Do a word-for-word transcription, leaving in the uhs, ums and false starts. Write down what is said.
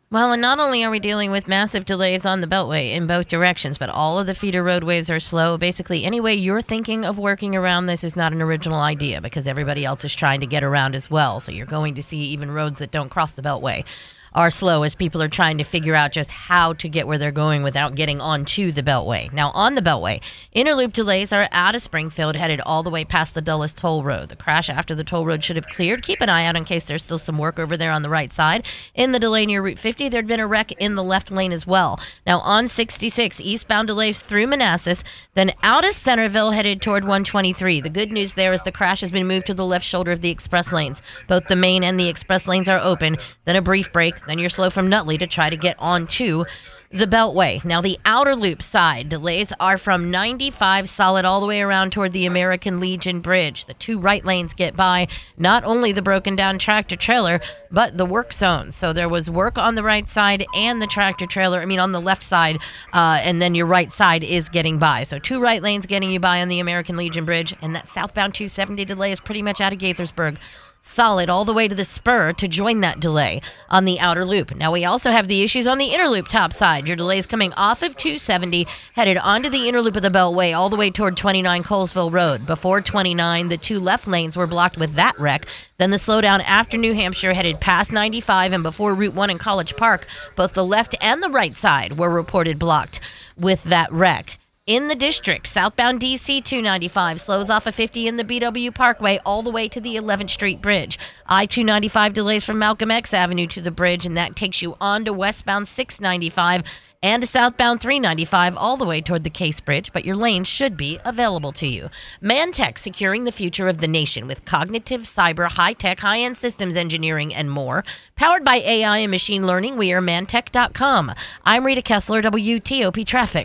Well, and not only are we dealing with massive delays on the Beltway in both directions, but all of the feeder roadways are slow. Basically, any way you're thinking of working around this is not an original idea because everybody else is trying to get around as well. So you're going to see even roads that don't cross the Beltway are slow as people are trying to figure out just how to get where they're going without getting onto the Beltway. Now, on the Beltway, inner loop delays are out of Springfield, headed all the way past the Dulles Toll Road. The crash after the toll road should have cleared. Keep an eye out in case there's still some work over there on the right side. In the delay near Route fifty, there'd been a wreck in the left lane as well. Now, on sixty-six, eastbound delays through Manassas, then out of Centerville, headed toward one twenty-three. The good news there is the crash has been moved to the left shoulder of the express lanes. Both the main and the express lanes are open. Then a brief break. Then you're slow from Nutley to try to get onto the Beltway. Now, the outer loop side delays are from ninety-five solid all the way around toward the American Legion Bridge. The two right lanes get by not only the broken down tractor trailer, but the work zone. So there was work on the right side and the tractor trailer, I mean on the left side, uh, and then your right side is getting by. So two right lanes getting you by on the American Legion Bridge, and that southbound two seventy delay is pretty much out of Gaithersburg. Solid all the way to the spur to join that delay on the outer loop. Now, we also have the issues on the inner loop top side. Your delays coming off of two seventy, headed onto the inner loop of the Beltway, all the way toward twenty-nine Colesville Road. Before twenty-nine, the two left lanes were blocked with that wreck. Then the slowdown after New Hampshire, headed past ninety-five, and before Route one in College Park, both the left and the right side were reported blocked with that wreck. In the district, southbound D C two ninety-five slows off of fifty in the B W Parkway all the way to the eleventh Street Bridge. I two ninety-five delays from Malcolm X Avenue to the bridge, and that takes you on to westbound six ninety-five and to southbound three ninety-five all the way toward the Case Bridge, but your lane should be available to you. Mantech, securing the future of the nation with cognitive, cyber, high-tech, high-end systems engineering, and more. Powered by A I and machine learning, we are mantech dot com. I'm Rita Kessler, W T O P Traffic.